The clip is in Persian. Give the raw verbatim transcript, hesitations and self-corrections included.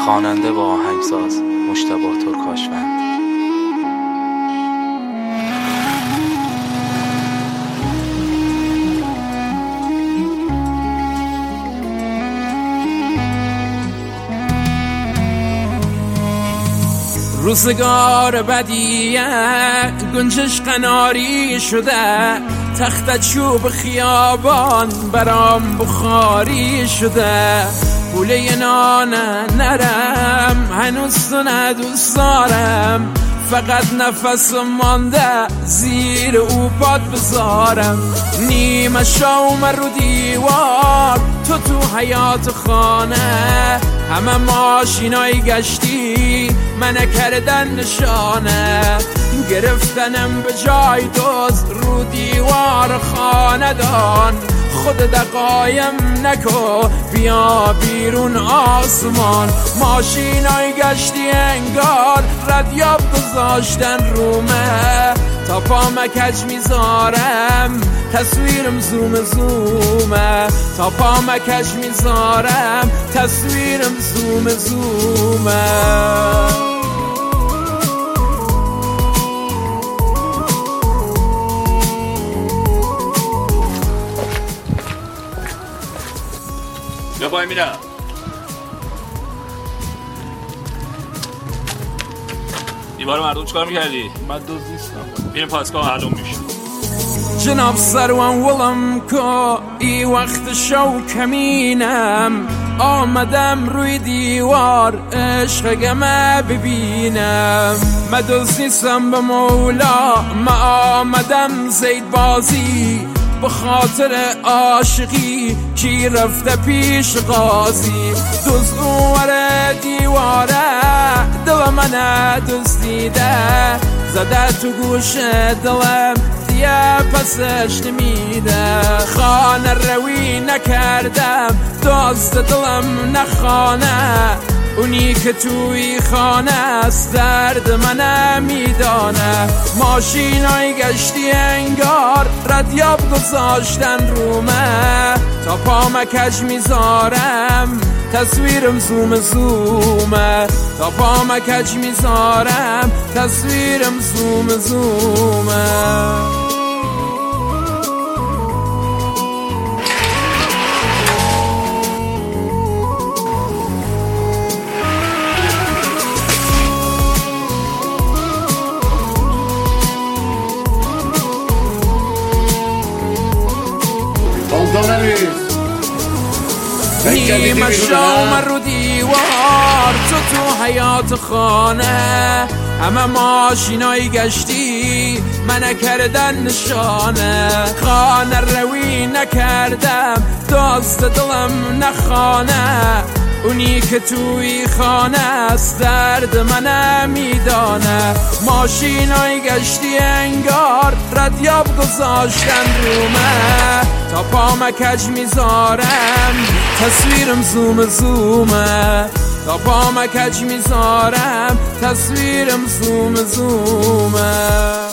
خواننده و آهنگساز مجتبی ترکاشوند. روزگار بدیه گنجش قناری شده، تخت چوب خیابان برام بخاری شده. پوله نان نرم هنوز تو ندوست دارم، فقط نفس مانده زیر او پاد بذارم. نیمه شوم رو دیوار تو تو حیات خانه، همه ماشینای گشتی من کردن نشانه. گرفتنم به جای دوز رو دیوار خاندان، خود دقایم نکو بیا بیرون آسمان. ماشینای گشتی انگار ردیاب گذاشتن رومه، تا پام کج میذارم تصویرم زوم زومه. تا پام کج میذارم تصویرم زوم زومه. بیا پای میرم. دیوار مردم چکار میکردی؟ من دوز نیستم. بیریم پاسگاه معلوم میشه. جناب سروان ولم کو ای وقت شو کمینم، آمدم روی دیوار عشقگمه ببینم. من دوز نیستم به مولا، من آمدم زید بازی، به خاطر عاشقی کی رفته پیش قاضی. دوز اونور دیواره دل من دزدیده، زده تو گوش دلم دیگه پسش نمیده. خانه روی نکردم دزد دلم نخانه، اونی که توی خانه است درد من میدانه. ماشینای گشتی انگار ردیاب گذاشتن رومه، تا پام کج میذارم تصویرم زوم زومه. تا پام کج میذارم تصویرم زوم زومه. نیمه شوم رو دیوار تو تو حیات خانه، همه ماشینای گشتی من کردن نشانه. خانه روی نکردم دزد دلم نخانه، اونی که توی خانه است درد من میدانه. ماشینای گشتی انگار ردیاب گذاشتن رومه، تا پام کج میذارم تصویرم زوم زومه. تا پام کج میذارم تصویرم زوم زومه.